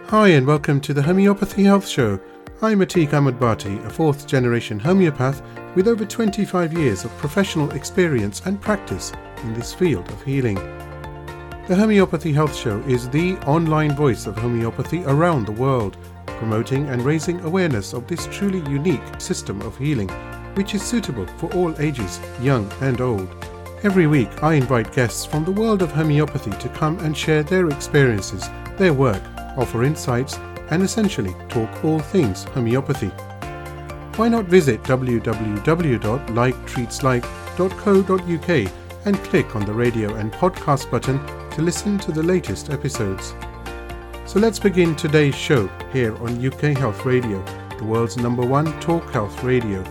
Hi and welcome to the Homeopathy Health Show. I'm Atiq Ahmed Bhatti, a fourth generation homeopath with over 25 years of professional experience and practice in this field of healing. The Homeopathy Health Show is the online voice of homeopathy around the world, promoting and raising awareness of this truly unique system of healing, which is suitable for all ages, young and old. Every week I invite guests from the world of homeopathy to come and share their experiences, their work, offer insights, and essentially talk all things homeopathy. Why not visit www.liketreatslike.co.uk and click on the radio and podcast button to listen to the latest episodes. So let's begin today's show here on UK Health Radio, the world's #1 talk health radio.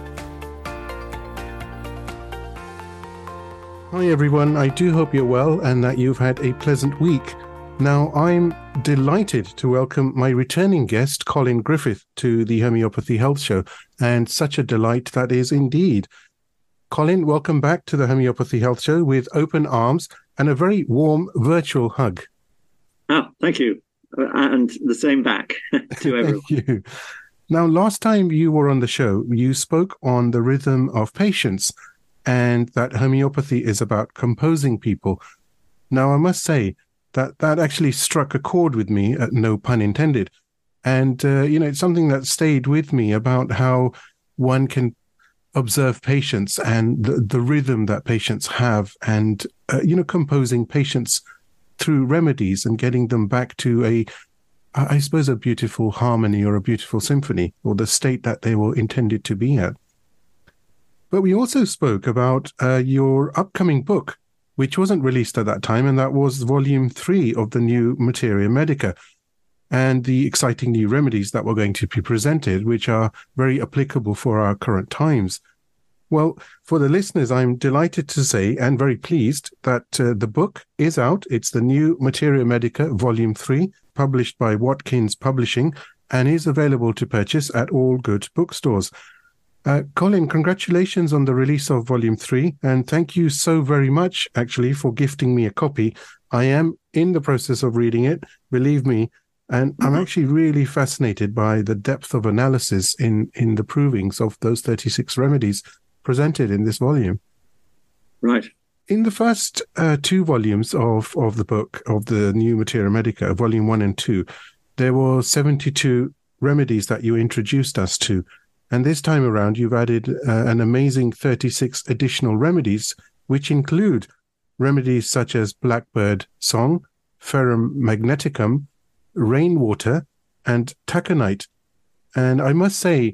Hi everyone, I do hope you're well and that you've had a pleasant week. Now, I'm delighted to welcome my returning guest, Colin Griffith, to the Homeopathy Health Show, and such a delight that is indeed. Colin, welcome back to the Homeopathy Health Show with open arms and a very warm virtual hug. Oh, thank you. And the same back to everyone. Thank you. Now, last time you were on the show, you spoke on the rhythm of patience and that homeopathy is about composing people. Now, I must say, that actually struck a chord with me, no pun intended. And, it's something that stayed with me about how one can observe patients and the rhythm that patients have and, composing patients through remedies and getting them back to a beautiful harmony or a beautiful symphony or the state that they were intended to be at. But we also spoke about your upcoming book, which wasn't released at that time, and that was Volume 3 of the new Materia Medica, and the exciting new remedies that were going to be presented, which are very applicable for our current times. Well, for the listeners, I'm delighted to say, and very pleased, that the book is out. It's the new Materia Medica, Volume 3, published by Watkins Publishing, and is available to purchase at all good bookstores. Colin, congratulations on the release of Volume 3, and thank you so very much, actually, for gifting me a copy. I am in the process of reading it, believe me, and I'm actually really fascinated by the depth of analysis in the provings of those 36 remedies presented in this volume. Right. In the first 2 volumes of the book, of the new Materia Medica, Volume 1 and 2, there were 72 remedies that you introduced us to. And this time around, you've added an amazing 36 additional remedies, which include remedies such as blackbird song, ferrum magneticum, rainwater, and taconite. And I must say,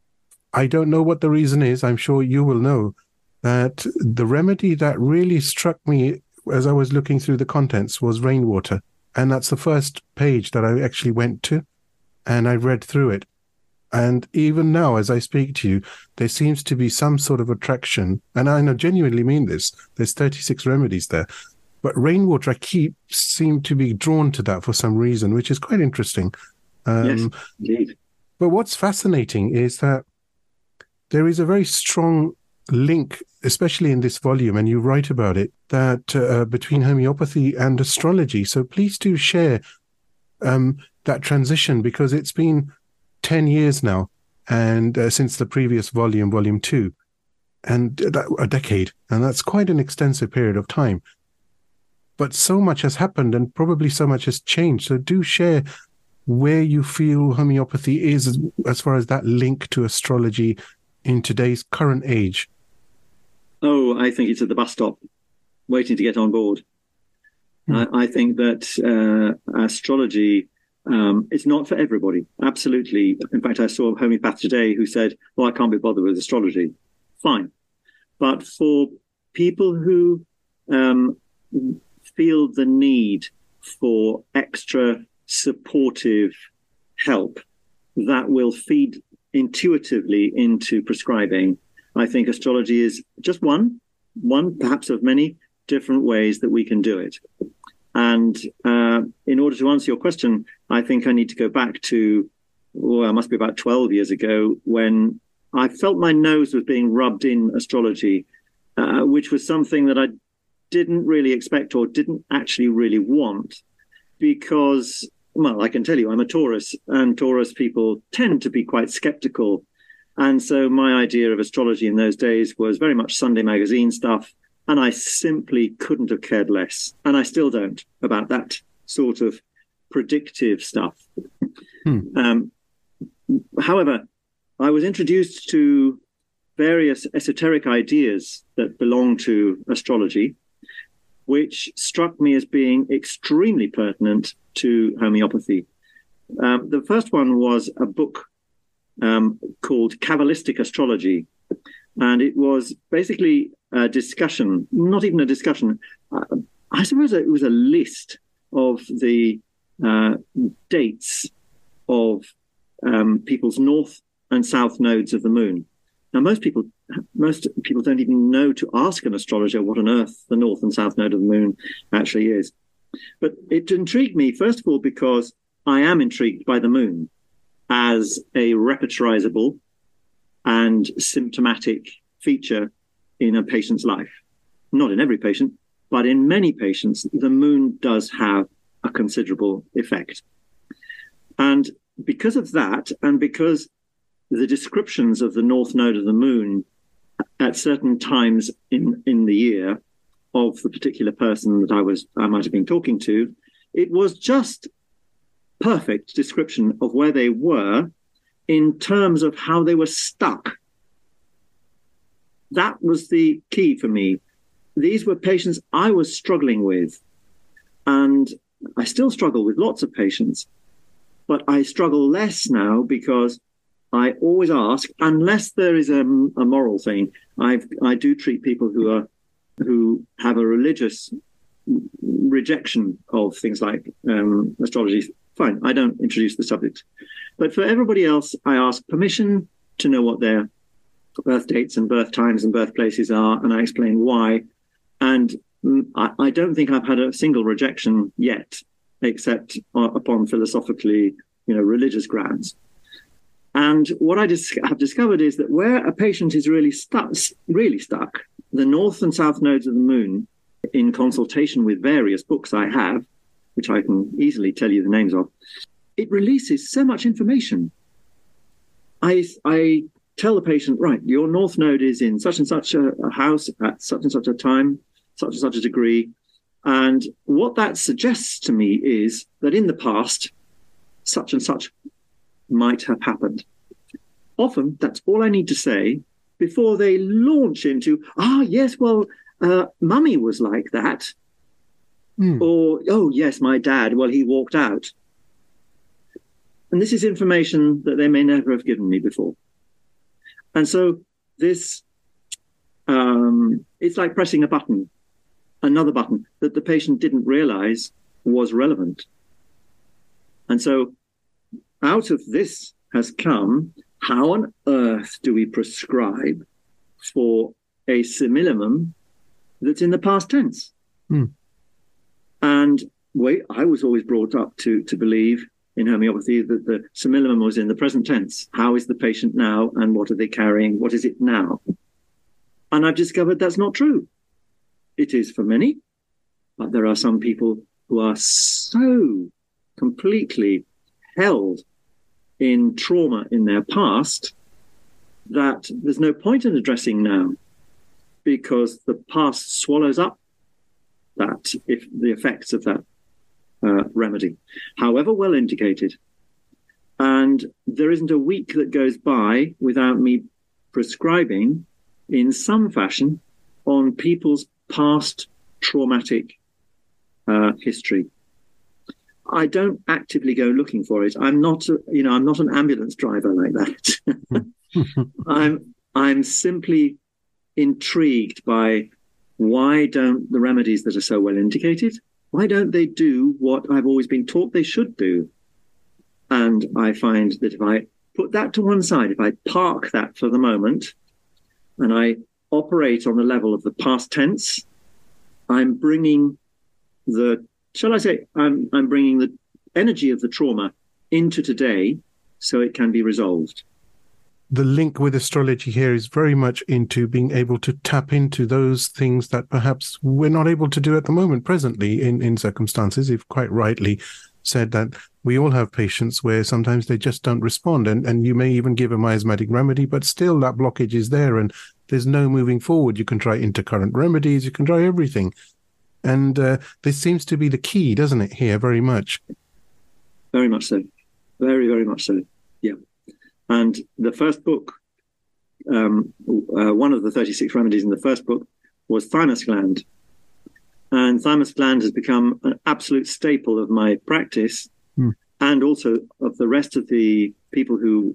I don't know what the reason is. I'm sure you will know that the remedy that really struck me as I was looking through the contents was rainwater. And that's the first page that I actually went to, and I read through it. And even now, as I speak to you, there seems to be some sort of attraction. And I genuinely mean this. There's 36 remedies there. But rainwater, I seem to be drawn to that for some reason, which is quite interesting. Yes, indeed. But what's fascinating is that there is a very strong link, especially in this volume, and you write about it, that between homeopathy and astrology. So please do share that transition, because it's been 10 years now, and since the previous volume, Volume 2, and a decade, and that's quite an extensive period of time. But so much has happened, and probably so much has changed. So do share where you feel homeopathy is as far as that link to astrology in today's current age. Oh, I think it's at the bus stop, waiting to get on board. I think that astrology... it's not for everybody. Absolutely. In fact, I saw a homeopath today who said, well, I can't be bothered with astrology. Fine. But for people who feel the need for extra supportive help that will feed intuitively into prescribing, I think astrology is just one perhaps of many different ways that we can do it. And in order to answer your question, I think I need to go back to, it must be about 12 years ago, when I felt my nose was being rubbed in astrology, which was something that I didn't really expect or didn't actually really want, because well, I can tell you, I'm a Taurus, and Taurus people tend to be quite skeptical. And so my idea of astrology in those days was very much Sunday magazine stuff. And I simply couldn't have cared less. And I still don't about that sort of predictive stuff. However, I was introduced to various esoteric ideas that belong to astrology, which struck me as being extremely pertinent to homeopathy. The first one was a book called Kabbalistic Astrology. And it was basically a discussion, not even a discussion. I suppose it was a list of the dates of people's north and south nodes of the moon. Now, most people don't even know to ask an astrologer what on earth the north and south node of the moon actually is. But it intrigued me, first of all, because I am intrigued by the moon as a repertorizable and symptomatic feature in a patient's life. Not in every patient, but in many patients, the moon does have a considerable effect. And because of that, and because the descriptions of the north node of the moon at certain times in the year of the particular person that I might have been talking to, it was just perfect description of where they were in terms of how they were stuck. That was the key for me. These were patients I was struggling with, and I still struggle with lots of patients, but I struggle less now because I always ask, unless there is a moral thing. I do treat people who have a religious rejection of things like astrology. Fine, I don't introduce the subject. But for everybody else, I ask permission to know what their birth dates and birth times and birthplaces are, and I explain why. And I don't think I've had a single rejection yet, except upon philosophically, religious grounds. And what I have discovered is that where a patient is really stuck, the north and south nodes of the moon, in consultation with various books I have, which I can easily tell you the names of, it releases so much information. I tell the patient, right, your north node is in such and such a house at such and such a time, such and such a degree. And what that suggests to me is that in the past, such and such might have happened. Often, that's all I need to say before they launch into, yes, well, mummy was like that. Or, oh, yes, my dad, well, he walked out. And this is information that they may never have given me before. And so this, it's like pressing a button, another button that the patient didn't realize was relevant. And so out of this has come, how on earth do we prescribe for a simillimum that's in the past tense? And I was always brought up to believe in homeopathy that the simillimum was in the present tense. How is the patient now, and what are they carrying? What is it now? And I've discovered that's not true. It is for many, but there are some people who are so completely held in trauma in their past that there's no point in addressing now, because the past swallows up that, if the effects of that remedy, however well indicated. And there isn't a week that goes by without me prescribing in some fashion on people's past traumatic history. I don't actively go looking for it. I'm not an ambulance driver like that. I'm simply intrigued by, why don't the remedies that are so well indicated, why don't they do what I've always been taught they should do? And I find that if I put that to one side, if I park that for the moment, and I operate on the level of the past tense, I'm bringing I'm bringing the energy of the trauma into today so it can be resolved. The link with astrology here is very much into being able to tap into those things that perhaps we're not able to do at the moment presently in circumstances. You've quite rightly said that we all have patients where sometimes they just don't respond, and you may even give a miasmatic remedy, but still that blockage is there and there's no moving forward. You can try intercurrent remedies, you can try everything. And this seems to be the key, doesn't it, here, very much? Very much so. Very, very much so. Yeah. And the first book, one of the 36 remedies in the first book was thymus gland. And thymus gland has become an absolute staple of my practice, and also of the rest of the people who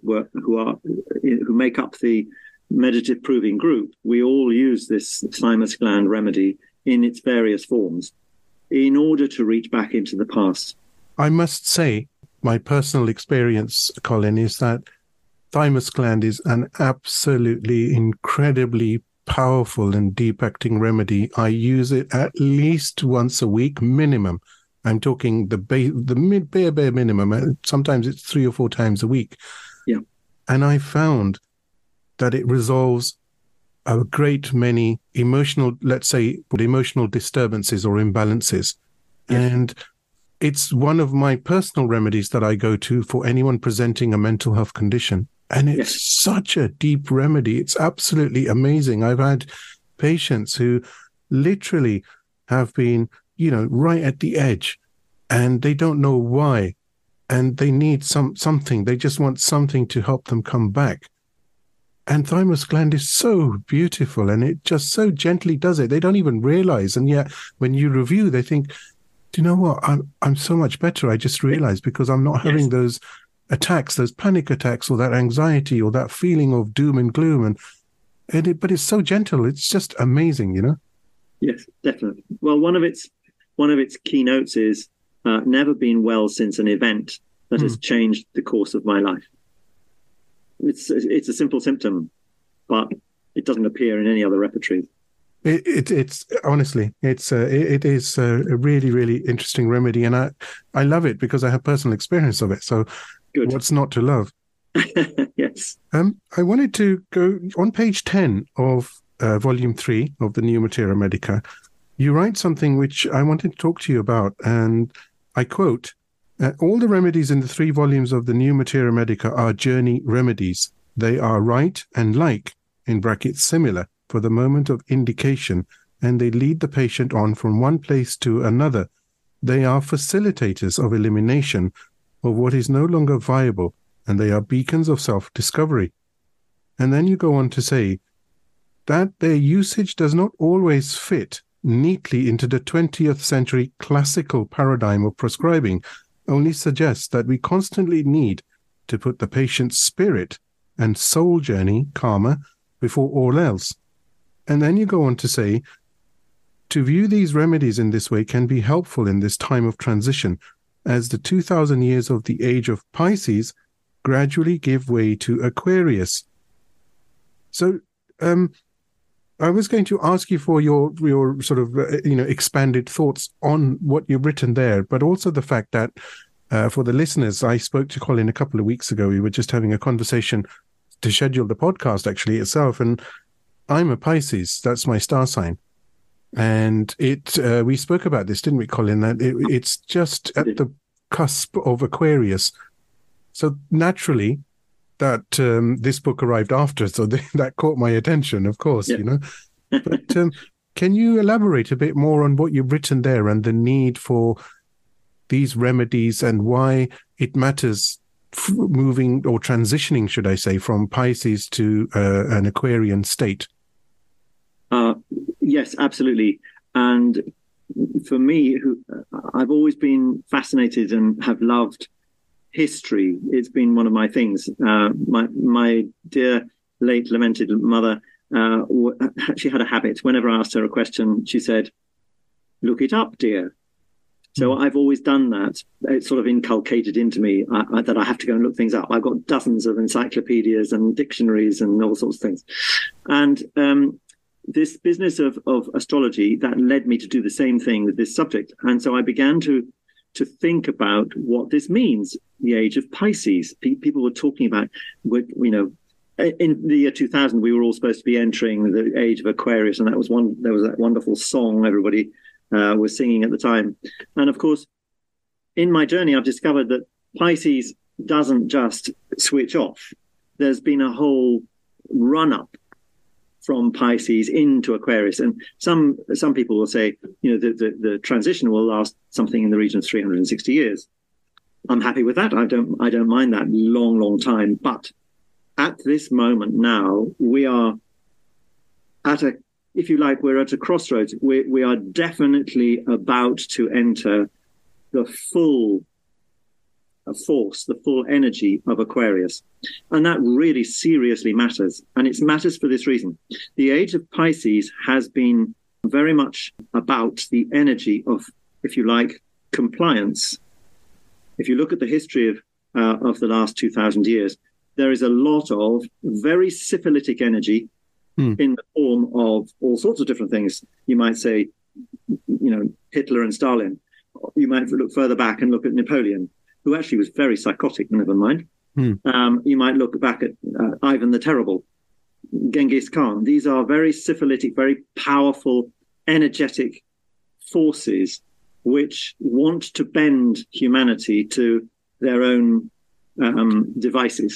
make up the meditative proving group. We all use this thymus gland remedy in its various forms in order to reach back into the past. I must say, my personal experience, Colin, is that thymus gland is an absolutely incredibly powerful and deep acting remedy. I use it at least once a week minimum. I'm talking the bare minimum. Sometimes it's 3 or 4 times a week. Yeah. And I found that it resolves a great many emotional, let's say, emotional disturbances or imbalances. Yes. And it's one of my personal remedies that I go to for anyone presenting a mental health condition. And it's such a deep remedy. It's absolutely amazing. I've had patients who literally have been, right at the edge, and they don't know why. And they need something. They just want something to help them come back. And thymus gland is so beautiful, and it just so gently does it. They don't even realize. And yet when you review, they think, do you know what? I'm so much better. I just realized, because I'm not having those attacks, those panic attacks, or that anxiety, or that feeling of doom and gloom. But it's so gentle. It's just amazing, Yes, definitely. Well, one of its keynotes is never been well since an event that has changed the course of my life. It's a simple symptom, but it doesn't appear in any other repertory. It's honestly, it is a really, really interesting remedy, and I love it because I have personal experience of it. So, good. What's not to love? Yes. I wanted to go on page 10 of volume 3 of the New Materia Medica. You write something which I wanted to talk to you about, and I quote, all the remedies in the 3 volumes of the New Materia Medica are journey remedies. They are right and like, in brackets similar, for the moment of indication, and they lead the patient on from one place to another. They are facilitators of elimination of what is no longer viable, and they are beacons of self-discovery. And then you go on to say that their usage does not always fit neatly into the 20th century classical paradigm of prescribing, only suggests that we constantly need to put the patient's spirit and soul journey, karma, before all else. And then you go on to say, to view these remedies in this way can be helpful in this time of transition, as the 2,000 years of the age of Pisces gradually give way to Aquarius. So, I was going to ask you for your sort of expanded thoughts on what you've written there, but also the fact that for the listeners, I spoke to Colin a couple of weeks ago. We were just having a conversation to schedule the podcast actually itself, and I'm a Pisces. That's my star sign, and we spoke about this, didn't we, Colin? That it's just at the cusp of Aquarius. So naturally, that this book arrived after, so that caught my attention, of course, But can you elaborate a bit more on what you've written there and the need for these remedies and why it matters moving or transitioning, should I say, from Pisces to an Aquarian state? Yes, absolutely. And for me, I've always been fascinated and have loved history. It's been one of my things. My dear late lamented mother, she had a habit. Whenever I asked her a question, she said, "Look it up, dear." So I've always done that. It's sort of inculcated into me that I have to go and look things up. I've got dozens of encyclopedias and dictionaries and all sorts of things. And this business of astrology, that led me to do the same thing with this subject. And so I began to think about what this means, the age of Pisces. People were talking about, in the year 2000, we were all supposed to be entering the age of Aquarius, and there was that wonderful song everybody was singing at the time. And of course, in my journey, I've discovered that Pisces doesn't just switch off. There's been a whole run-up from Pisces into Aquarius. And some people will say, the transition will last something in the region of 360 years. I'm happy with that. I don't mind that long time. But at this moment now, we are at we're at a crossroads. We are definitely about to enter the full force, the full energy of Aquarius. And that really seriously matters. And it matters for this reason. The age of Pisces has been very much about the energy of, if you like, compliance. If you look at the history of the last 2,000 years, there is a lot of very syphilitic energy in the form of all sorts of different things. You might say, Hitler and Stalin. You might look further back and look at Napoleon, who actually was very psychotic, never mind. You might look back at Ivan the Terrible, Genghis Khan. These are very syphilitic, very powerful, energetic forces which want to bend humanity to their own devices.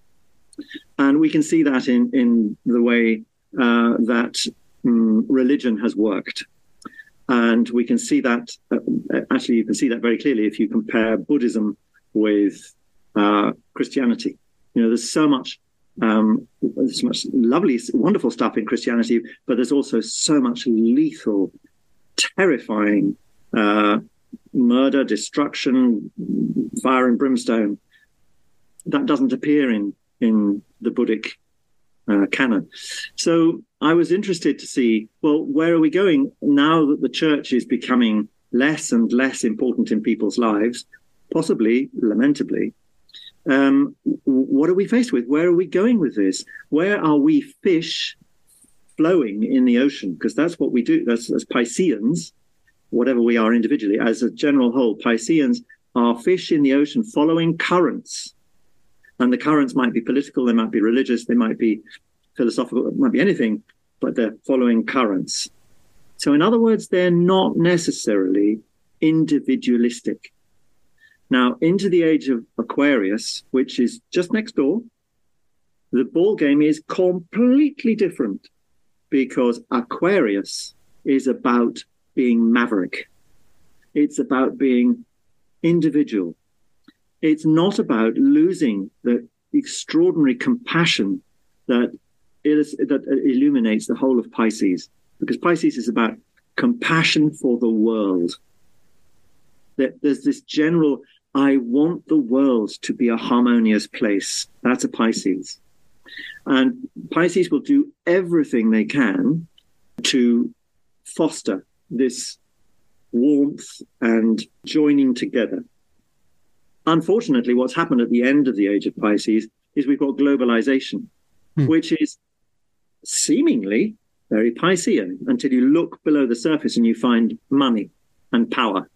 And we can see that in the way that religion has worked. And we can see that, actually, you can see that very clearly if you compare Buddhism with Christianity. There's so much lovely, wonderful stuff in Christianity, but there's also so much lethal, terrifying murder, destruction, fire and brimstone that doesn't appear in the Buddhic canon. So I was interested to see, well, where are we going now that the church is becoming less and less important in people's lives, possibly, lamentably? What are we faced with? Where are we going with this? Where are we fish flowing in the ocean? Because that's what we do. That's as Pisceans, whatever we are individually, as a general whole, Pisceans are fish in the ocean following currents. And the currents might be political, they might be religious, they might be philosophical, it might be anything, but they're following currents. So in other words, they're not necessarily individualistic. Now, into the age of Aquarius, which is just next door, the ball game is completely different, because Aquarius is about being maverick. It's about being individual. It's not about losing the extraordinary compassion that illuminates the whole of Pisces, because Pisces is about compassion for the world. There's this general, I want the world to be a harmonious place. That's a Pisces. And Pisces will do everything they can to foster this warmth and joining together. Unfortunately, what's happened at the end of the age of Pisces is we've got globalization, which is seemingly very Piscean until you look below the surface and you find money and power.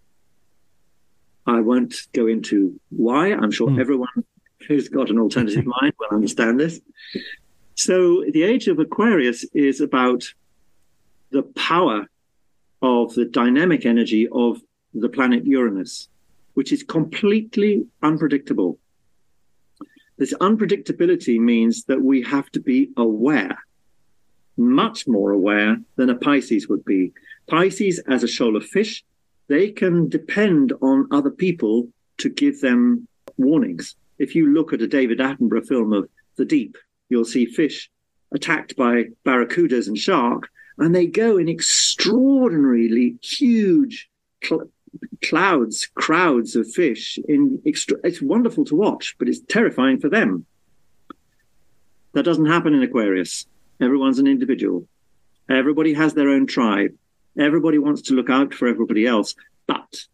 I won't go into why. I'm sure everyone who's got an alternative mind will understand this. So the age of Aquarius is about the power of the dynamic energy of the planet Uranus, which is completely unpredictable. This unpredictability means that we have to be aware, much more aware than a Pisces would be. Pisces, as a shoal of fish, they can depend on other people to give them warnings. If you look at a David Attenborough film of the deep, you'll see fish attacked by barracudas and shark, and they go in extraordinarily huge crowds of fish. It's wonderful to watch, but it's terrifying for them. That doesn't happen in Aquarius. Everyone's an individual. Everybody has their own tribe. Everybody wants to look out for everybody else, but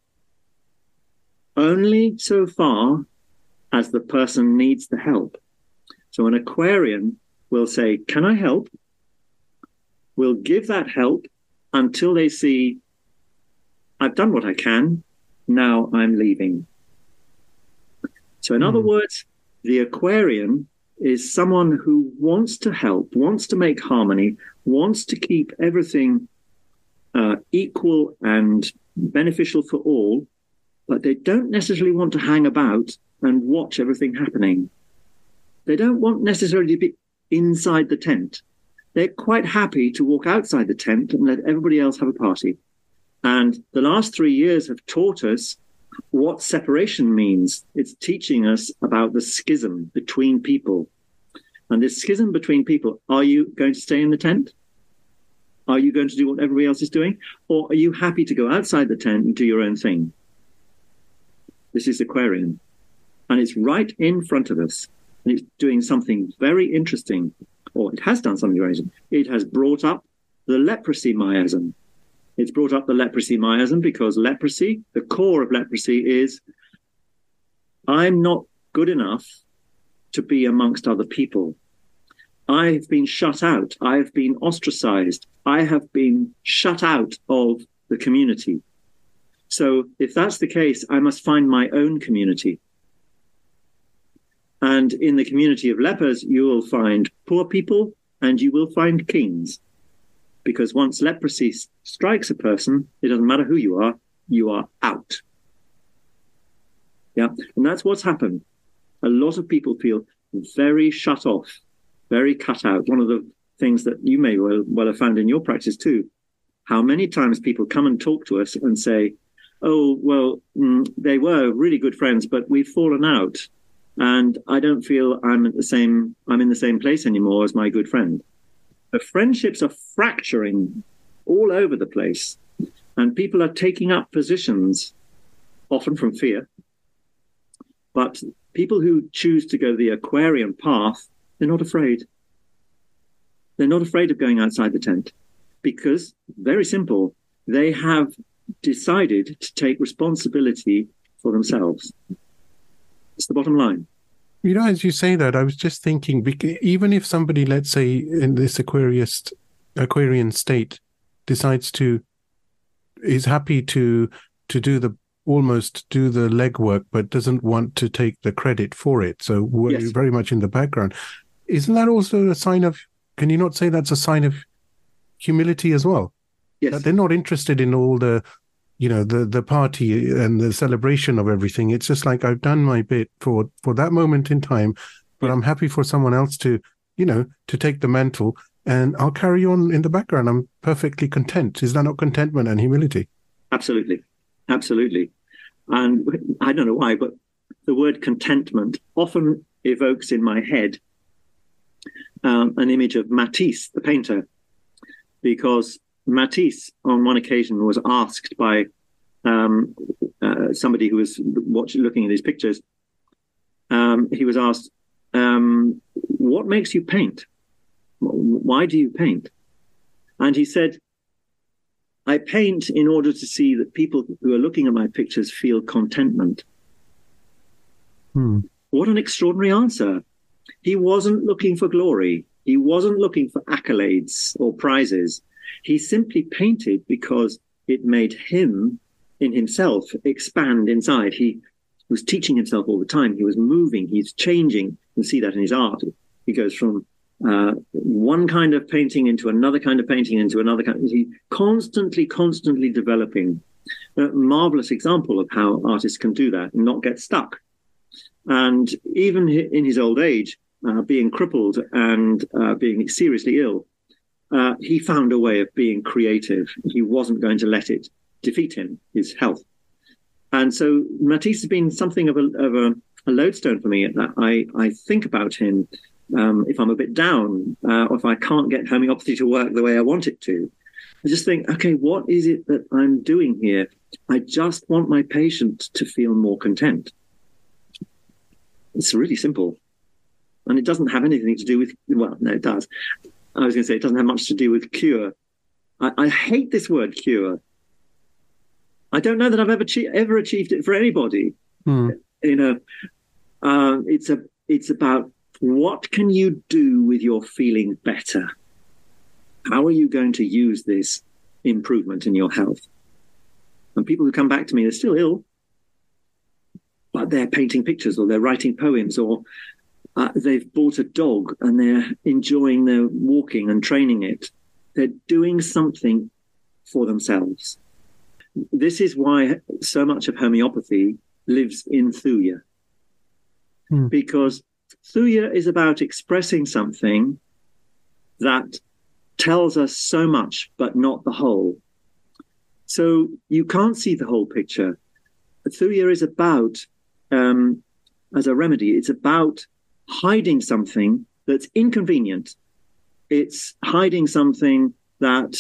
only so far as the person needs the help. So an Aquarian will say, can I help? Will give that help until they see, I've done what I can, now I'm leaving. So in other words, the Aquarian is someone who wants to help, wants to make harmony, wants to keep everything equal and beneficial for all, but they don't necessarily want to hang about and watch everything happening. They don't want necessarily to be inside the tent. They're quite happy to walk outside the tent and let everybody else have a party. And the last 3 years have taught us what separation means. It's teaching us about the schism between people. And this schism between people, are you going to stay in the tent? Are you going to do what everybody else is doing? Or are you happy to go outside the tent and do your own thing? This is Aquarian. And it's right in front of us. And it's doing something very interesting, or it has done something very interesting. It has brought up the leprosy miasm. It's brought up the leprosy miasm because leprosy, the core of leprosy is, I'm not good enough to be amongst other people. I've been shut out. I've been ostracized. I have been shut out of the community. So if that's the case, I must find my own community. And in the community of lepers, you will find poor people and you will find kings. Because once leprosy strikes a person, it doesn't matter who you are out. Yeah, and that's what's happened. A lot of people feel very shut off, very cut out. One of the things that you may well have found in your practice too, how many times people come and talk to us and say, oh, well, they were really good friends, but we've fallen out. And I don't feel I'm in the same place anymore as my good friend. The friendships are fracturing all over the place. And people are taking up positions, often from fear. But people who choose to go the Aquarian path, they're not afraid. They're not afraid of going outside the tent because, very simple, they have decided to take responsibility for themselves. It's the bottom line. You know, as you say that, I was just thinking, even if somebody, let's say, in this Aquarian state, is happy to do the legwork, but doesn't want to take the credit for it. So we're Yes. very much in the background. Isn't that also a sign of? Can you not say that's a sign of humility as well? Yes. That they're not interested in all the party and the celebration of everything. It's just like, I've done my bit for that moment in time, but I'm happy for someone else to take the mantle, and I'll carry on in the background. I'm perfectly content. Is that not contentment and humility? Absolutely. Absolutely. And I don't know why, but the word contentment often evokes in my head an image of Matisse, the painter, because Matisse, on one occasion, was asked by somebody who was looking at his pictures. He was asked, what makes you paint? Why do you paint? And he said, I paint in order to see that people who are looking at my pictures feel contentment. What an extraordinary answer. He wasn't looking for glory. He wasn't looking for accolades or prizes. He simply painted because it made him, in himself, expand inside. He was teaching himself all the time. He was moving. He's changing. You can see that in his art. He goes from one kind of painting into another kind of painting into another kind. He's constantly developing. A marvelous example of how artists can do that and not get stuck. And even in his old age, being crippled and being seriously ill, he found a way of being creative. He wasn't going to let it defeat him, his health. And so Matisse has been something of a lodestone for me. I think about him if I'm a bit down, or if I can't get homeopathy to work the way I want it to. I just think, okay, what is it that I'm doing here? I just want my patient to feel more content. It's really simple. And it doesn't have anything to do with, well, no, it does. I was going to say it doesn't have much to do with cure. I hate this word cure. I don't know that I've ever achieved it for anybody. It's about what can you do with your feeling better? How are you going to use this improvement in your health? And people who come back to me, they're still ill, but they're painting pictures or they're writing poems or they've bought a dog and they're enjoying their walking and training it. They're doing something for themselves. this is why so much of homeopathy lives in Thuya, because Thuya is about expressing something that tells us so much, but not the whole. So you can't see the whole picture. Thuya is about, as a remedy, it's about hiding something that's inconvenient. It's hiding something that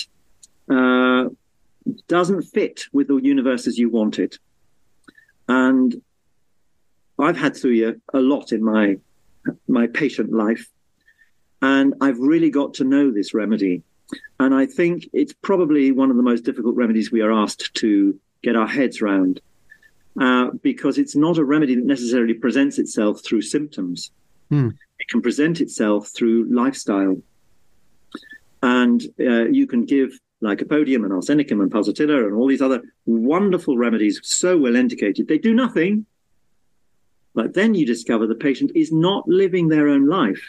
doesn't fit with the universe as you want it. And I've had Thuya a lot in my patient life, and I've really got to know this remedy. And I think it's probably one of the most difficult remedies we are asked to get our heads round, because it's not a remedy that necessarily presents itself through symptoms. It can present itself through lifestyle. And you can give Lycopodium and Arsenicum and Pulsatilla and all these other wonderful remedies, so well indicated. They do nothing. But then you discover the patient is not living their own life.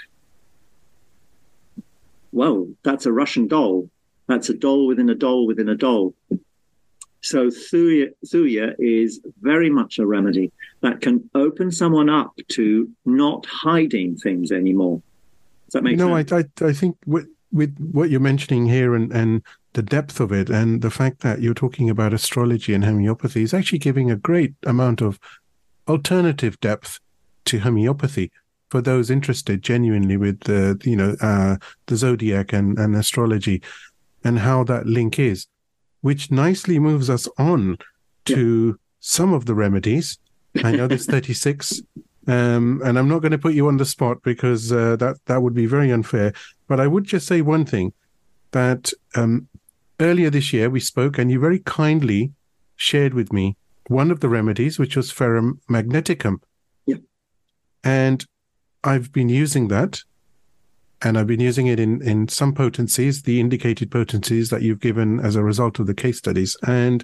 Well, that's a Russian doll. That's a doll within a doll within a doll. So Thuya is very much a remedy that can open someone up to not hiding things anymore. Does that make sense? No, I think with what you're mentioning here and the depth of it, and the fact that you're talking about astrology and homeopathy is actually giving a great amount of alternative depth to homeopathy for those interested genuinely with the zodiac and astrology and how that link is, which nicely moves us on to some of the remedies. I know there's 36, and I'm not going to put you on the spot because that would be very unfair. But I would just say one thing, that earlier this year we spoke and you very kindly shared with me one of the remedies, which was Ferrum Magneticum. Yeah. And I've been using that, and I've been using it in some potencies, the indicated potencies that you've given as a result of the case studies. And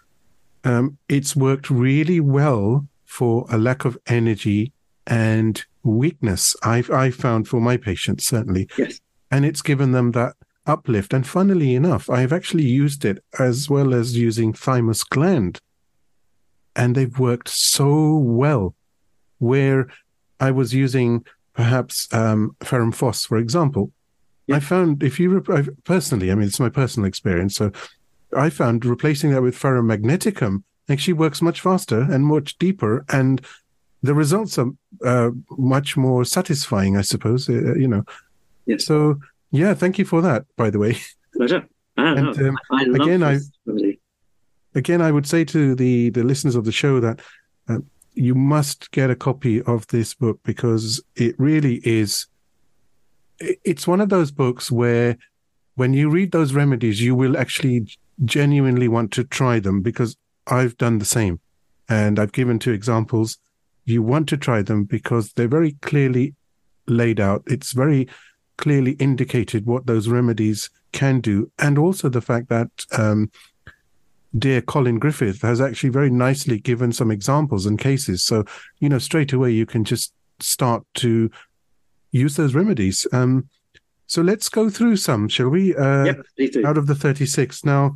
it's worked really well for a lack of energy and weakness, I found for my patients, certainly. Yes. And it's given them that uplift. And funnily enough, I've actually used it as well as using thymus gland. And they've worked so well, where I was using perhaps Ferrum Phos, for example. I found personally, I mean, it's my personal experience, so I found replacing that with Ferrum Magneticum actually works much faster and much deeper, and the results are much more satisfying, I suppose, Yes. So, yeah, thank you for that, by the way. Pleasure. I love this remedy. Again, I would say to the listeners of the show that you must get a copy of this book, because it really is, it's one of those books where when you read those remedies, you will actually genuinely want to try them, because I've done the same. And I've given 2 examples. You want to try them because they're very clearly laid out. It's very clearly indicated what those remedies can do. And also the fact that dear Colin Griffith has actually very nicely given some examples and cases. So, straight away you can just start to use those remedies. So let's go through some, shall we? Please do. Out of the 36. Now,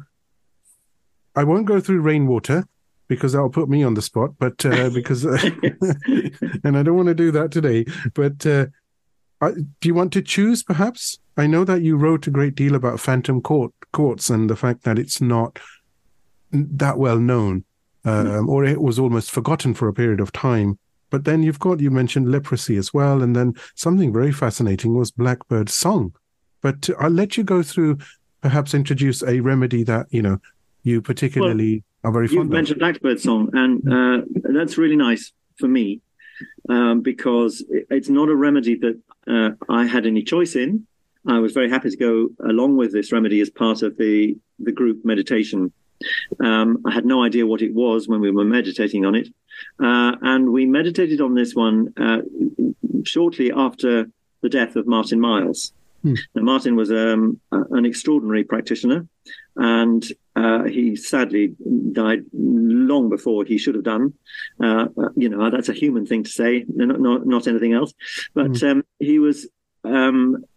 I won't go through rainwater because that'll put me on the spot, but because, and I don't want to do that today, but do you want to choose perhaps? I know that you wrote a great deal about phantom quartz and the fact that it's not that well known, or it was almost forgotten for a period of time. But then you mentioned leprosy as well, and then something very fascinating was blackbird song. But I'll let you go through, perhaps introduce a remedy that you particularly are very fond of. You've mentioned blackbird song, and that's really nice for me, because it's not a remedy that I had any choice in. I was very happy to go along with this remedy as part of the group meditation. I had no idea what it was when we were meditating on it. And we meditated on this one shortly after the death of Martin Miles. Now, Martin was an extraordinary practitioner, and he sadly died long before he should have done. That's a human thing to say, not anything else. But he was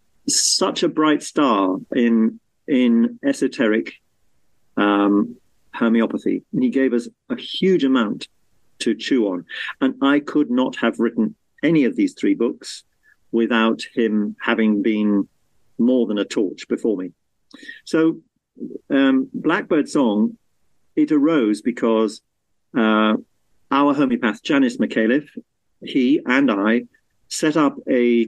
such a bright star in esoteric homeopathy. And he gave us a huge amount to chew on. And I could not have written any of these 3 books without him having been more than a torch before me. So Blackbird Song, it arose because our homeopath, Janice McAuliffe, he and I set up a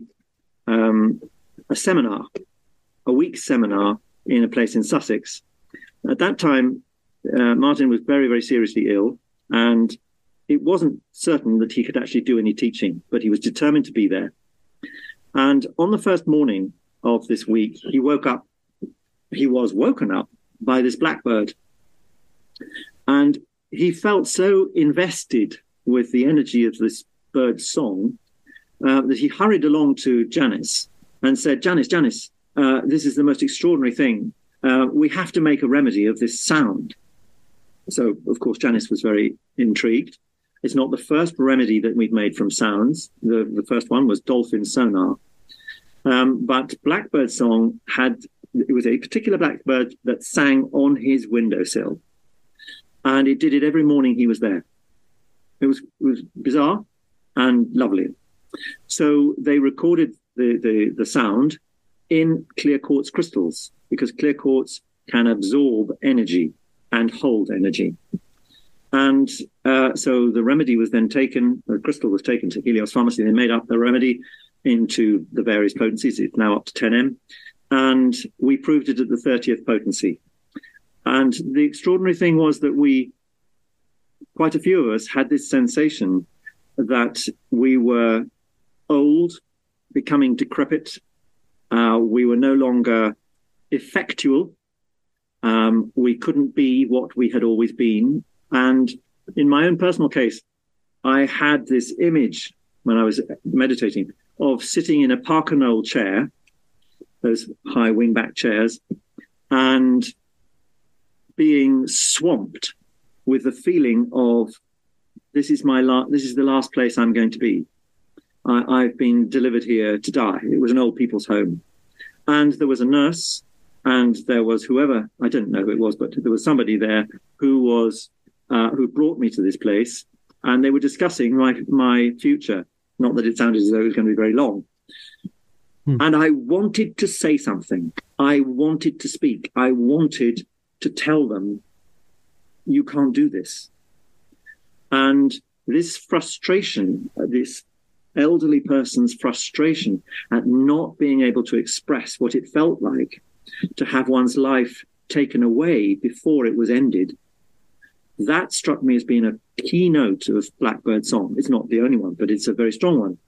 seminar, a week's seminar in a place in Sussex. At that time, Martin was very, very seriously ill, and it wasn't certain that he could actually do any teaching, but he was determined to be there. And on the first morning of this week, he was woken up by this blackbird. And he felt so invested with the energy of this bird's song that he hurried along to Janice and said, Janice, this is the most extraordinary thing. We have to make a remedy of this sound. So, of course, Janice was very intrigued. It's not the first remedy that we've made from sounds. The first one was dolphin sonar. But Blackbird Song it was a particular blackbird that sang on his windowsill. And it did it every morning he was there. It was bizarre and lovely. So they recorded the sound in clear quartz crystals, because clear quartz can absorb energy and hold energy. And so the remedy was then taken, the crystal was taken to Helios Pharmacy. They made up the remedy into the various potencies. It's now up to 10M. And we proved it at the 30th potency. And the extraordinary thing was that quite a few of us had this sensation that we were old, becoming decrepit. We were no longer effectual. We couldn't be what we had always been. And in my own personal case, I had this image when I was meditating of sitting in a Parker Knoll chair, those high wingback chairs, and being swamped with the feeling of this is the last place I'm going to be. I've been delivered here to die. It was an old people's home. And there was a nurse, and there was whoever, I don't know who it was, but there was somebody there who brought me to this place, and they were discussing my future. Not that it sounded as though it was going to be very long. And I wanted to say something. I wanted to speak. I wanted to tell them, you can't do this. And this frustration, this elderly person's frustration at not being able to express what it felt like to have one's life taken away before it was ended, that struck me as being a keynote of Blackbird Song. It's not the only one, but it's a very strong one.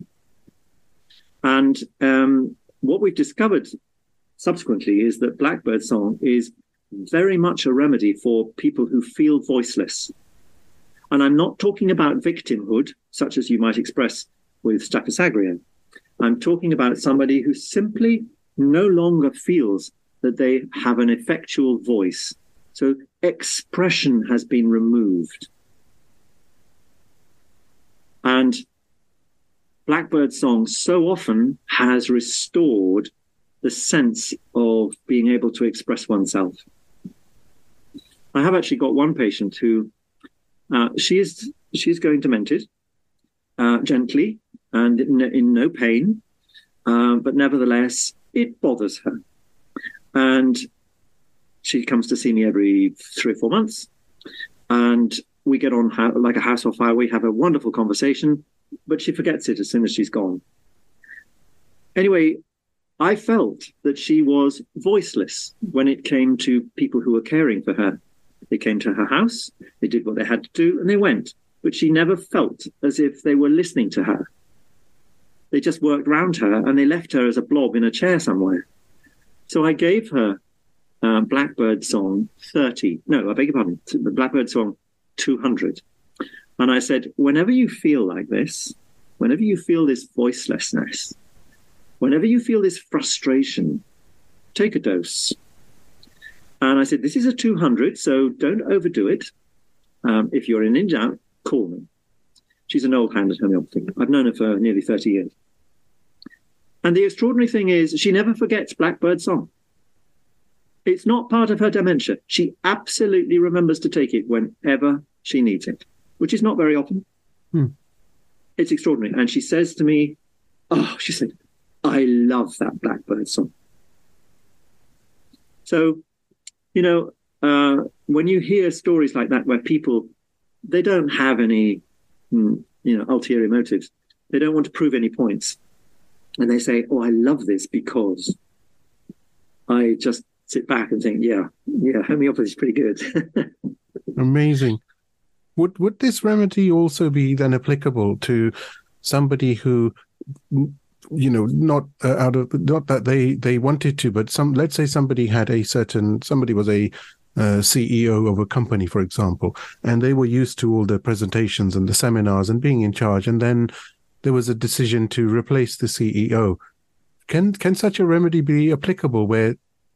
And what we've discovered subsequently is that Blackbird Song is very much a remedy for people who feel voiceless. And I'm not talking about victimhood, such as you might express with Staphylococcus aureus. I'm talking about somebody who simply no longer feels that they have an effectual voice. So expression has been removed. And Blackbird Song so often has restored the sense of being able to express oneself. I have actually got one patient who she's going demented gently and in no pain, but nevertheless it bothers her. And she comes to see me every 3 or 4 months, and we get on like a house on fire. We have a wonderful conversation, but she forgets it as soon as she's gone. Anyway, I felt that she was voiceless when it came to people who were caring for her. They came to her house, they did what they had to do, and they went. But she never felt as if they were listening to her. They just worked around her, and they left her as a blob in a chair somewhere. So I gave her Blackbird Song 30. No, I beg your pardon, the Blackbird Song 200. And I said, whenever you feel like this, whenever you feel this voicelessness, whenever you feel this frustration, take a dose. And I said, this is a 200, so don't overdo it. If you're in doubt, call me. She's an old hand at homeopathy. I've known her for nearly 30 years. And the extraordinary thing is she never forgets Blackbird Song. It's not part of her dementia. She absolutely remembers to take it whenever she needs it, which is not very often. It's extraordinary. And she says to me, she said, I love that Blackbird song. So, when you hear stories like that where people, they don't have any, ulterior motives. They don't want to prove any points. And they say, I love this because I just sit back and think, yeah, homeopathy is pretty good. Amazing. Would this remedy also be then applicable to somebody who, not that they wanted to, but let's say somebody was a CEO of a company, for example, and they were used to all the presentations and the seminars and being in charge, and then there was a decision to replace the CEO. Can such a remedy be applicable where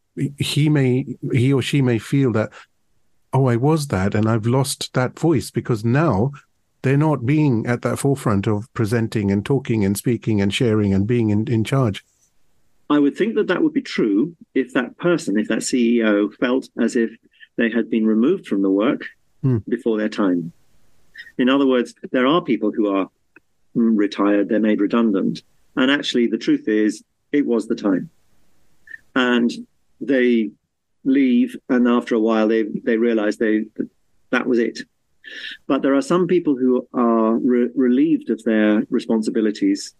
he or she may feel that, I was that and I've lost that voice because now they're not being at that forefront of presenting and talking and speaking and sharing and being in charge? I would think that would be true if that CEO felt as if they had been removed from the work before their time. In other words, there are people who are retired, they're made redundant. And actually, the truth is, it was the time. And they leave, and after a while, they realize that was it. But there are some people who are relieved of their responsibilities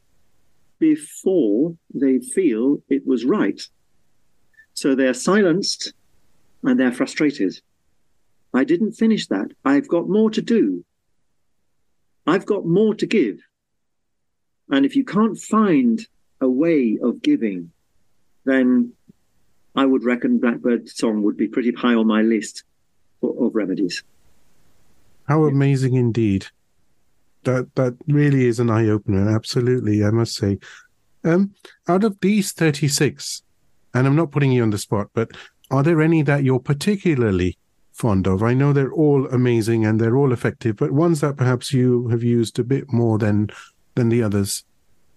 before they feel it was right. So they're silenced and they're frustrated. I didn't finish that. I've got more to do. I've got more to give. And if you can't find a way of giving, then I would reckon Blackbird Song would be pretty high on my list of remedies. How amazing indeed. That really is an eye-opener, absolutely, I must say. Out of these 36, and I'm not putting you on the spot, but are there any that you're particularly fond of? I know they're all amazing and they're all effective, but ones that perhaps you have used a bit more than the others?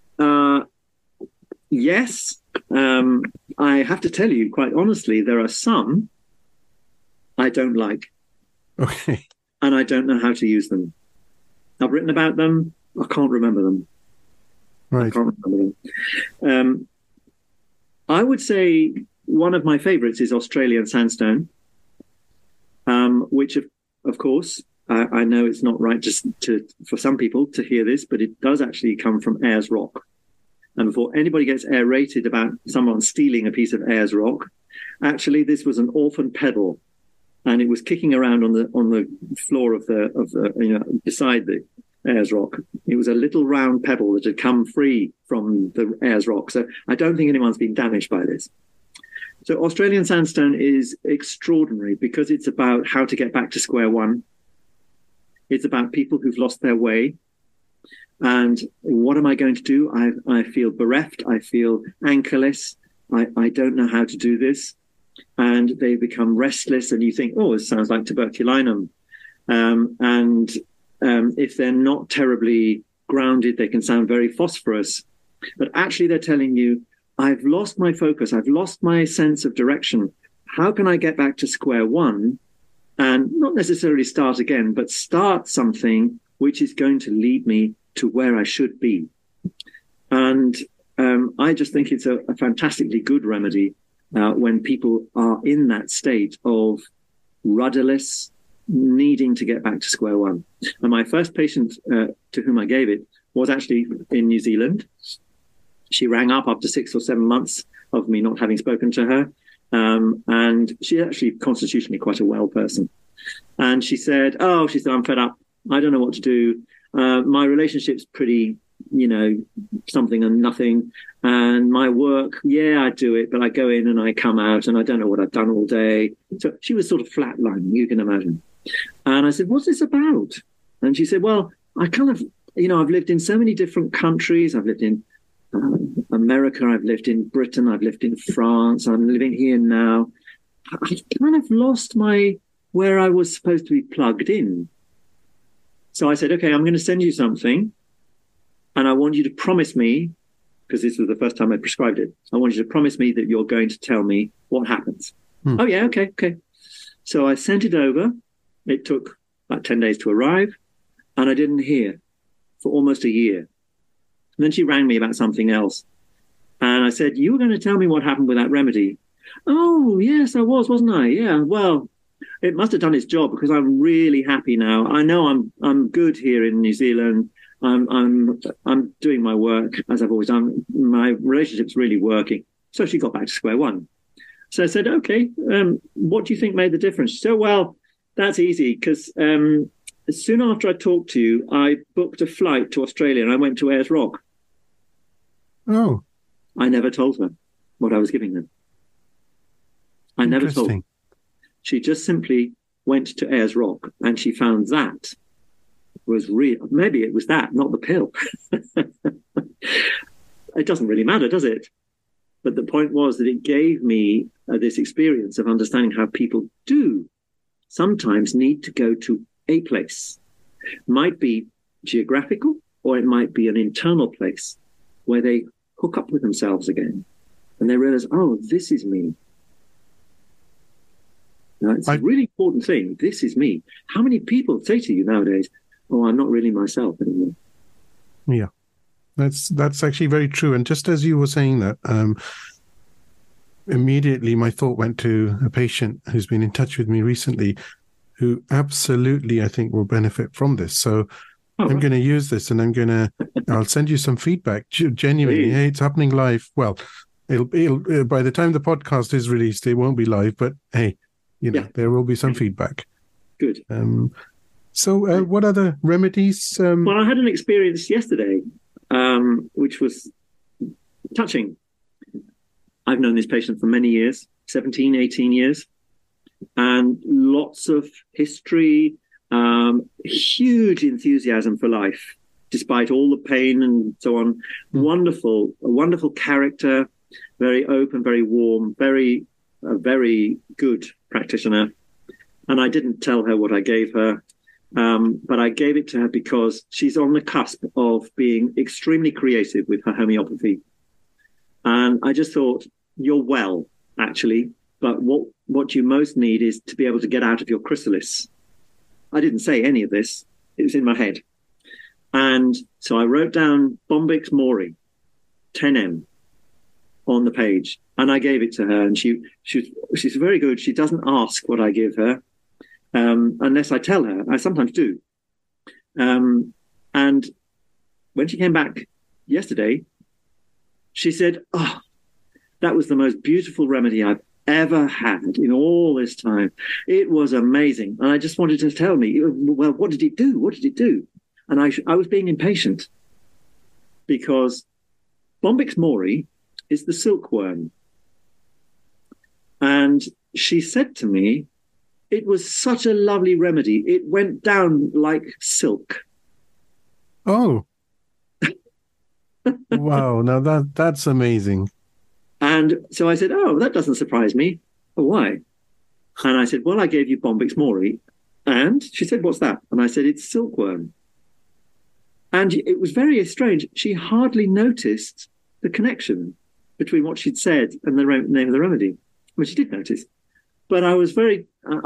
Yes. I have to tell you, quite honestly, there are some I don't like. Okay. And I don't know how to use them. I've written about them. I can't remember them. Right. I can't remember them. I would say one of my favorites is Australian Sandstone, which, of course, I know it's not right just for some people to hear this, but it does actually come from Ayers Rock. And before anybody gets aerated about someone stealing a piece of Ayers Rock, actually this was an orphan pedal, and it was kicking around on the floor of the beside the Ayers Rock. It was a little round pedal that had come free from the Ayers Rock. So I don't think anyone's been damaged by this. So Australian Sandstone is extraordinary because it's about how to get back to square one. It's about people who've lost their way. And what am I going to do? I feel bereft. I feel anchorless. I don't know how to do this. And they become restless. And you think, it sounds like tuberculinum. If they're not terribly grounded, they can sound very phosphorus. But actually, they're telling you, I've lost my focus. I've lost my sense of direction. How can I get back to square one and not necessarily start again, but start something which is going to lead me to where I should be? And I just think it's a fantastically good remedy when people are in that state of rudderless, needing to get back to square one. And my first patient to whom I gave it was actually in New Zealand. She rang up after 6 or 7 months of me not having spoken to her. And she's actually constitutionally quite a well person. And she said, I'm fed up. I don't know what to do. My relationship's pretty, something and nothing. And my work, I do it, but I go in and I come out and I don't know what I've done all day. So she was sort of flatlining, you can imagine. And I said, what's this about? And she said, well, I kind of, I've lived in so many different countries. I've lived in America, I've lived in Britain, I've lived in France, I'm living here now. I've kind of lost where I was supposed to be plugged in. So I said, okay, I'm going to send you something, and I want you to promise me, because this was the first time I prescribed it, I want you to promise me that you're going to tell me what happens. Oh, yeah, okay, okay. So I sent it over. It took about 10 days to arrive, and I didn't hear for almost a year. And then she rang me about something else. And I said, you were going to tell me what happened with that remedy. Oh, yes, I was, wasn't I? Yeah, well, it must have done its job because I'm really happy now. I know I'm good here in New Zealand. I'm doing my work as I've always done. My relationship's really working. So she got back to square one. So I said, okay, what do you think made the difference? She said, well, that's easy because soon after I talked to you, I booked a flight to Australia and I went to Ayers Rock. Oh. I never told her what I was giving them. I never told her. She just simply went to Ayers Rock and she found that was real. Maybe it was that, not the pill. It doesn't really matter, does it? But the point was that it gave me this experience of understanding how people do sometimes need to go to a place. Might be geographical, or it might be an internal place where they hook up with themselves again. And they realize, oh, this is me. Now, it's a really important thing. This is me. How many people say to you nowadays, oh, I'm not really myself anymore? Yeah. That's actually very true. And just as you were saying that, immediately my thought went to a patient who's been in touch with me recently who absolutely, I think, will benefit from this. So I'm going to use this and I'll send you some feedback. Genuinely, hey, it's happening live. Well, it'll by the time the podcast is released, it won't be live, but hey, there will be some feedback. Good. So what other remedies? Well, I had an experience yesterday, which was touching. I've known this patient for many years, 17, 18 years, and lots of history, huge enthusiasm for life, despite all the pain and so on. A wonderful character, very open, very warm, very good practitioner. And I didn't tell her what I gave her. But I gave it to her because she's on the cusp of being extremely creative with her homeopathy. And I just thought, you're well, actually, but what you most need is to be able to get out of your chrysalis. I didn't say any of this. It was in my head. And so I wrote down Bombyx Mori, 10M, on the page. And I gave it to her. And she's very good. She doesn't ask what I give her. Unless I tell her. I sometimes do. And when she came back yesterday, she said, oh, that was the most beautiful remedy I've ever had in all this time. It was amazing. And I just wanted to tell me, well, what did it do? What did it do? And I was being impatient because Bombyx Mori is the silkworm. And she said to me, it was such a lovely remedy. It went down like silk. Oh. Wow. Now that's amazing. And so I said, oh, that doesn't surprise me. Oh, why? And I said, well, I gave you Bombyx Mori. And she said, what's that? And I said, it's silkworm. And it was very strange. She hardly noticed the connection between what she'd said and the name of the remedy. Well, she did notice. But I was very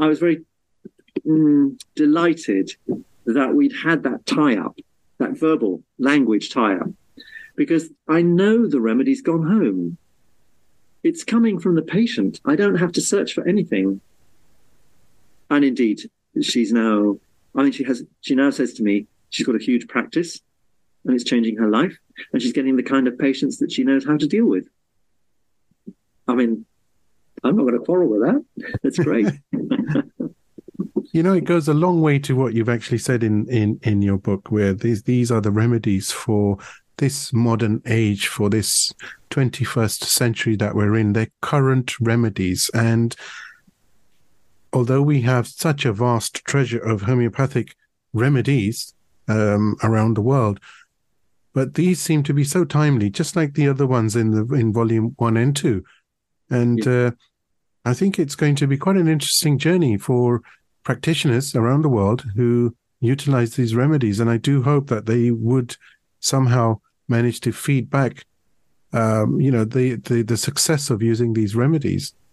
delighted that we'd had that tie-up, that verbal language tie-up, because I know the remedy's gone home. It's coming from the patient. I don't have to search for anything. And indeed, she now says to me, she's got a huge practice and it's changing her life. And she's getting the kind of patients that she knows how to deal with. I mean, I'm not going to quarrel with that. That's great. It goes a long way to what you've actually said in your book, where these are the remedies for this modern age, for this 21st century that we're in. They're current remedies. And although we have such a vast treasure of homeopathic remedies around the world, but these seem to be so timely, just like the other ones in volume 1 and 2. And I think it's going to be quite an interesting journey for practitioners around the world who utilize these remedies. And I do hope that they would somehow manage to feed back, the success of using these remedies.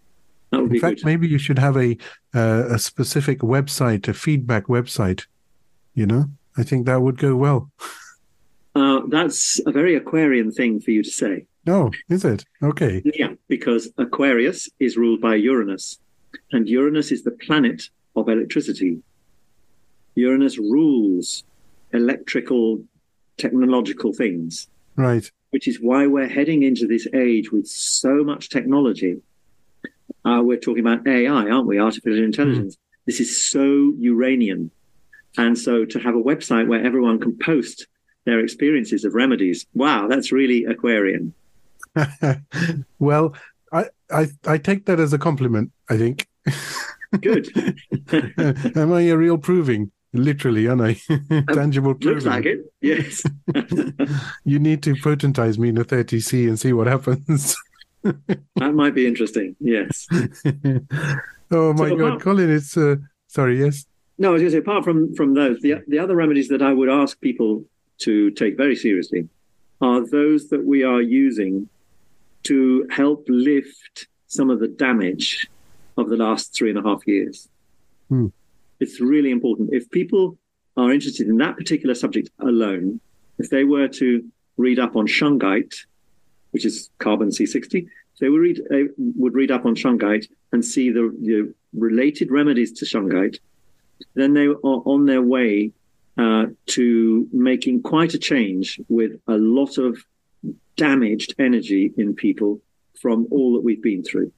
That would In be fact, good. maybe you should have a specific website, a feedback website. You know, I think that would go well. That's a very Aquarian thing for you to say. Oh, is it? Okay. Yeah, because Aquarius is ruled by Uranus, and Uranus is the planet of electricity. Uranus rules electrical, technological things, Right. which is why we're heading into this age with so much technology. We're talking about AI, aren't we? Artificial intelligence. This is so Uranian. And so to have a website where everyone can post their experiences of remedies, wow, that's really Aquarian. Well, I take that as a compliment, I think. Good. Am I a real proving? Literally, aren't I? Tangible proving. Looks like it, yes. You need to potentize me in a 30C and see what happens. That might be interesting, yes. Oh my God, Colin, it's sorry, yes. No, I was going to say, apart from those, the other remedies that I would ask people to take very seriously are those that we are using to help lift some of the damage of the last 3.5 years. It's really important. If people are interested in that particular subject alone, if they were to read up on shungite, which is carbon C60, they would read up on shungite and see the related remedies to shungite, then they are on their way to making quite a change with a lot of damaged energy in people from all that we've been through.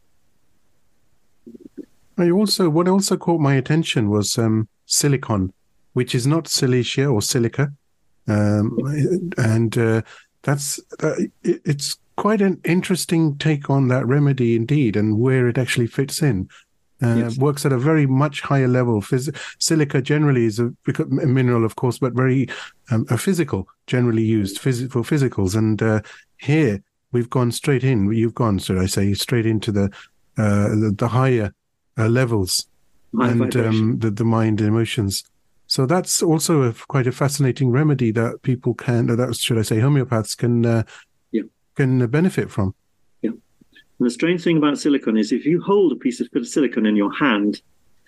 What also caught my attention was silicon, which is not silicia or silica, and it's quite an interesting take on that remedy indeed, and where it actually fits in. Yes. Works at a very much higher level. Silica generally is a mineral, of course, but very physical, generally used for physicals. And here we've gone straight in. You've gone, should I say, straight into the higher levels and the mind and emotions. So that's also quite a fascinating remedy that people can, should I say, homeopaths can benefit from. And the strange thing about silicon is if you hold a piece of silicon in your hand,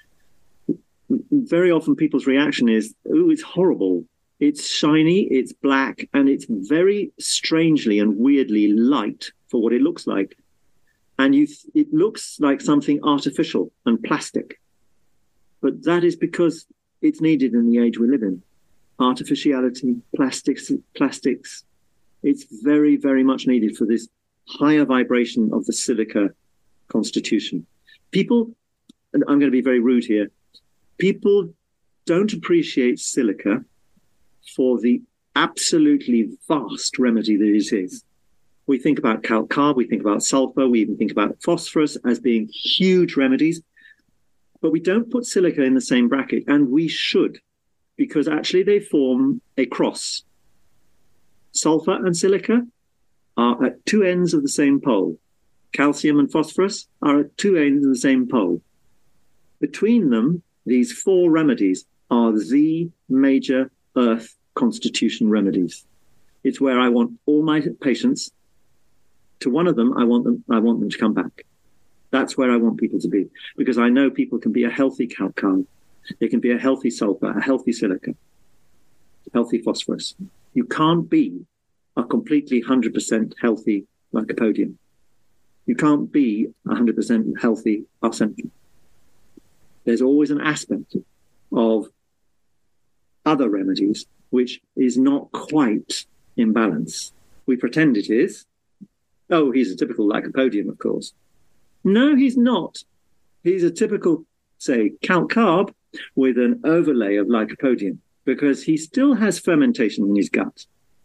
very often people's reaction is, oh, it's horrible. It's shiny, it's black, and it's very strangely and weirdly light for what it looks like. And it looks like something artificial and plastic. But that is because it's needed in the age we live in. Artificiality, plastics. It's very, very much needed for this higher vibration of the silica constitution. People, and I'm going to be very rude here, people don't appreciate silica for the absolutely vast remedy that it is. We think about calc-carb, we think about sulfur, we even think about phosphorus as being huge remedies, but we don't put silica in the same bracket, and we should, because actually they form a cross. Sulfur and silica are at two ends of the same pole. Calcium and phosphorus are at two ends of the same pole. Between them, these four remedies are the major earth constitution remedies. It's where I want all my patients. To one of them, I want them to come back. That's where I want people to be, because I know people can be a healthy calc-carb. They can be a healthy sulfur, a healthy silica, healthy phosphorus. You can't be a completely 100% healthy lycopodium. You can't be 100% healthy arsenic. There's always an aspect of other remedies which is not quite in balance. We pretend it is. Oh, he's a typical lycopodium, of course. No, he's not. He's a typical, say, calc-carb with an overlay of lycopodium, because he still has fermentation in his gut.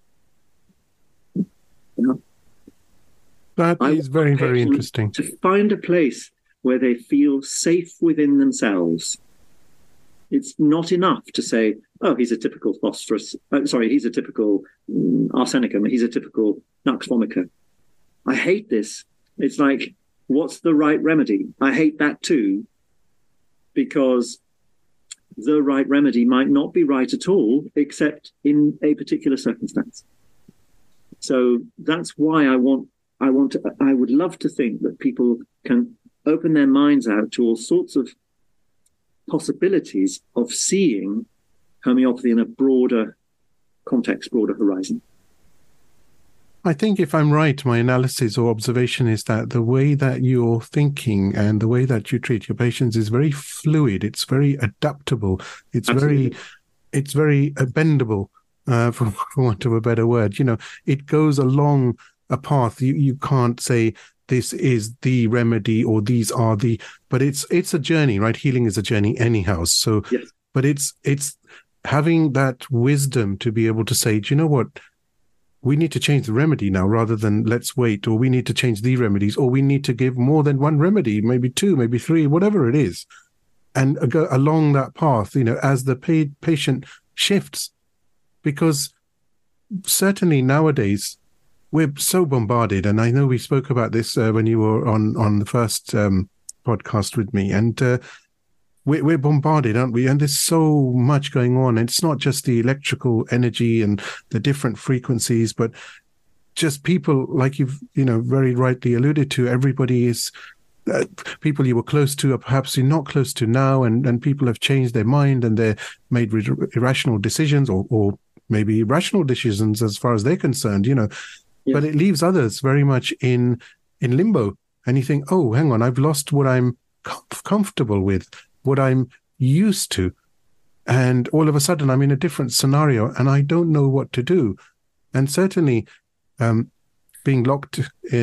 That is very, very interesting. To find a place where they feel safe within themselves. It's not enough to say, oh, he's a typical phosphorus. He's a typical arsenicum. He's a typical nux vomica. I hate this. It's like, what's the right remedy? I hate that too, because the right remedy might not be right at all, except in a particular circumstance. So that's why I would love to think that people can open their minds out to all sorts of possibilities of seeing homeopathy in a broader context, broader horizon. I think if I'm right, my analysis or observation is that the way that you're thinking and the way that you treat your patients is very fluid. It's very adaptable. It's Absolutely. very bendable, for want of a better word. It goes along a path. You can't say this is the remedy or these are the, but it's a journey, right? Healing is a journey anyhow. So, yes. But it's having that wisdom to be able to say, do you know what? We need to change the remedy now rather than let's wait, or we need to change the remedies, or we need to give more than one remedy, maybe two, maybe three, whatever it is, and go along that path, as the patient shifts. Because certainly nowadays we're so bombarded, and I know we spoke about this when you were on the first podcast with me, and we're bombarded, aren't we? And there's so much going on. And it's not just the electrical energy and the different frequencies, but just people, like you've very rightly alluded to. Everybody is people you were close to, or perhaps you're not close to now, and people have changed their mind and they're made irrational decisions, or maybe irrational decisions as far as they're concerned. Yes. But it leaves others very much in limbo. And you think, oh, hang on, I've lost what I'm comfortable with, what I'm used to. And all of a sudden I'm in a different scenario and I don't know what to do. And certainly being locked,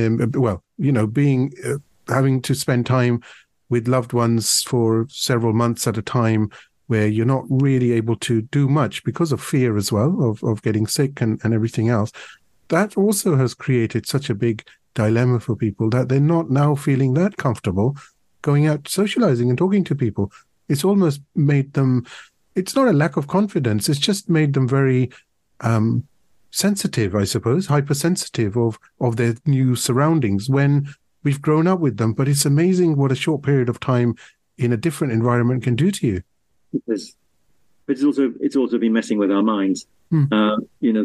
having to spend time with loved ones for several months at a time, where you're not really able to do much because of fear as well, of getting sick and everything else. That also has created such a big dilemma for people that they're not now feeling that comfortable going out socializing and talking to people. It's almost made them, it's not a lack of confidence, it's just made them very sensitive, I suppose, hypersensitive of their new surroundings when we've grown up with them. But it's amazing what a short period of time in a different environment can do to you. Yes. But it's also been messing with our minds. The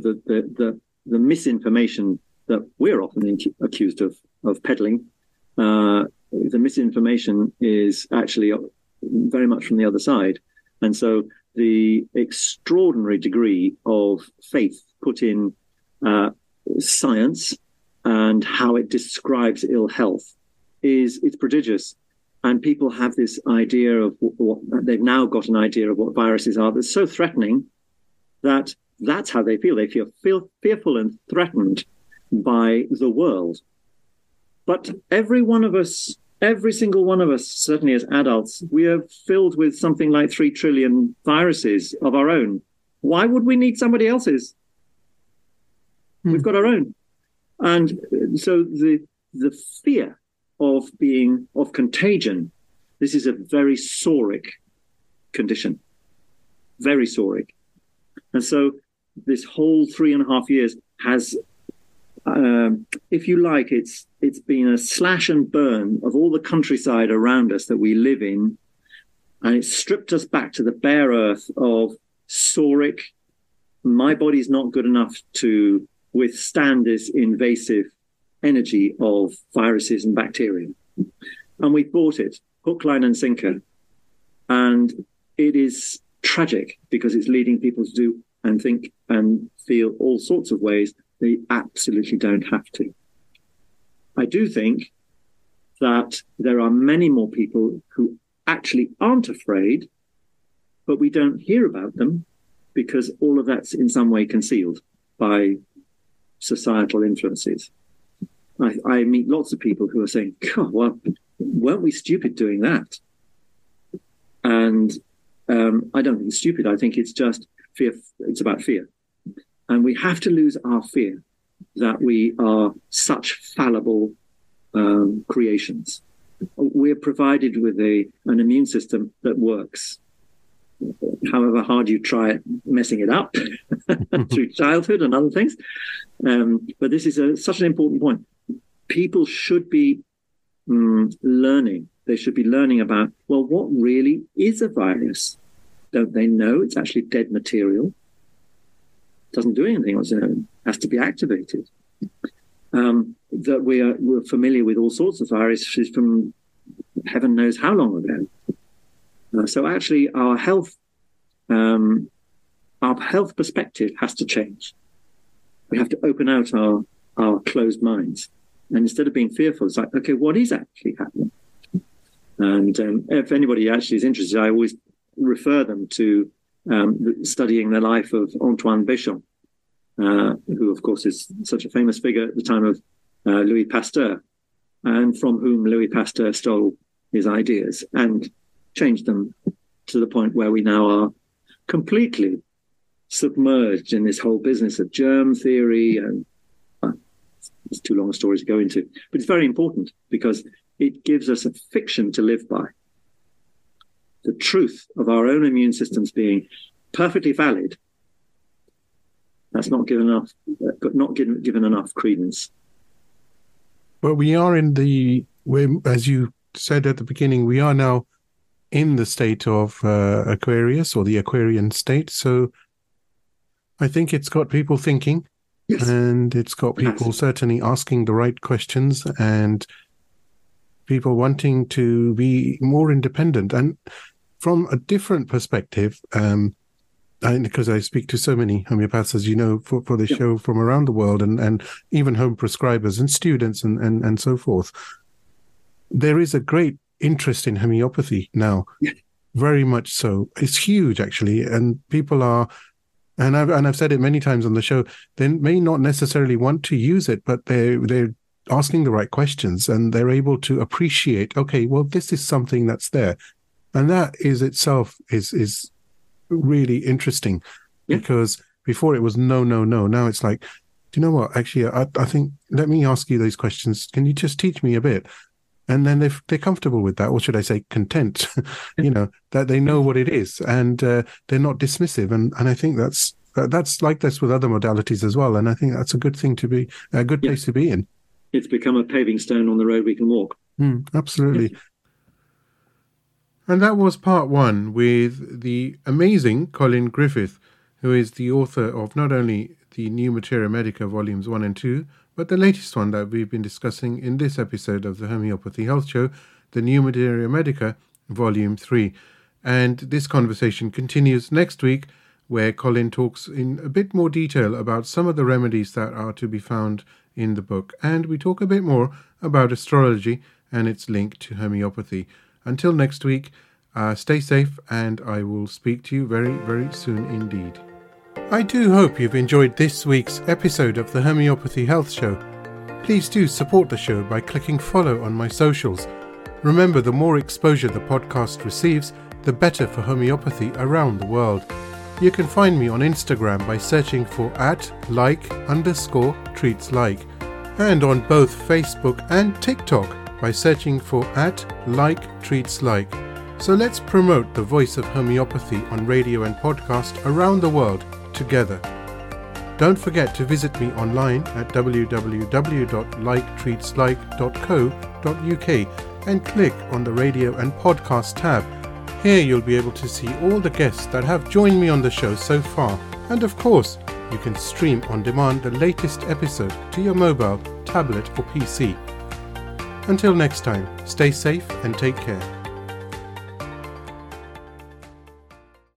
misinformation that we're often accused of peddling, the misinformation is actually very much from the other side. And so the extraordinary degree of faith put in science and how it describes ill health it's prodigious. And people have this idea of what they've now got an idea of what viruses are that's so threatening that that's how they feel. They feel fearful and threatened by the world. But every single one of us, certainly as adults, we are filled with something like 3 trillion viruses of our own. Why would we need somebody else's? We've got our own. And so the fear of contagion, this is a very soric condition, very soric. And so this whole 3.5 years has, if you like, it's been a slash and burn of all the countryside around us that we live in, and it's stripped us back to the bare earth of soric. My body's not good enough to withstand this invasive energy of viruses and bacteria. And we bought it, hook, line, and sinker. And it is tragic because it's leading people to do and think and feel all sorts of ways they absolutely don't have to. I do think that there are many more people who actually aren't afraid, but we don't hear about them because all of that's in some way concealed by societal influences. I meet lots of people who are saying, God, well, weren't we stupid doing that? And I don't think it's stupid. I think it's just fear. It's about fear. And we have to lose our fear that we are such fallible creations. We're provided with an immune system that works. However hard you try messing it up through childhood and other things. But this is such an important point. People should be learning. They should be learning about, well, what really is a virus? Don't they know it's actually dead material? Doesn't do anything on its own. Has to be activated. That we're familiar with all sorts of viruses from heaven knows how long ago. So actually, our health perspective has to change. We have to open out our closed minds. And instead of being fearful, it's like, okay, what is actually happening? And if anybody actually is interested, I always refer them to studying the life of Antoine Béchamp, who, of course, is such a famous figure at the time of Louis Pasteur, and from whom Louis Pasteur stole his ideas and changed them to the point where we now are completely submerged in this whole business of germ theory. And it's too long a story to go into, but it's very important because it gives us a fiction to live by. The truth of our own immune systems being perfectly valid, that's not given enough credence. Well, we are as you said at the beginning, we are now in the state of Aquarius, or the Aquarian state. So I think it's got people thinking, yes, and it's got people certainly asking the right questions, and people wanting to be more independent. And from a different perspective, because I speak to so many homeopaths, as you know, for the show from around the world, and even home prescribers and students and so forth, there is a great interest in homeopathy now, very much so. It's huge, actually, and people are, and I've said it many times on the show, they may not necessarily want to use it, but they're asking the right questions, and they're able to appreciate, okay, well, this is something that's there, and that is itself is really interesting, because before it was no. Now it's like, do you know what? Actually, I think, let me ask you those questions. Can you just teach me a bit? And then they're comfortable with that, or should I say content, that they know what it is, and they're not dismissive. And I think that's like this with other modalities as well. And I think that's a good thing to be, a good place to be in. It's become a paving stone on the road we can walk. Absolutely. And that was part one with the amazing Colin Griffith, who is the author of not only the New Materia Medica Volumes 1 and 2, but the latest one that we've been discussing in this episode of the Homeopathy Health Show, the New Materia Medica Volume 3. And this conversation continues next week, where Colin talks in a bit more detail about some of the remedies that are to be found in the book. And we talk a bit more about astrology and its link to homeopathy. Until next week, stay safe, and I will speak to you very, very soon indeed. I do hope you've enjoyed this week's episode of the Homeopathy Health Show. Please do support the show by clicking follow on my socials. Remember, the more exposure the podcast receives, the better for homeopathy around the world. You can find me on Instagram by searching for @like_treatslike, and on both Facebook and TikTok by searching for @LikeTreatsLike. So let's promote the voice of homeopathy on radio and podcast around the world together. Don't forget to visit me online at www.liketreatslike.co.uk and click on the radio and podcast tab. Here you'll be able to see all the guests that have joined me on the show so far. And of course, you can stream on demand the latest episode to your mobile, tablet or PC. Until next time, stay safe and take care.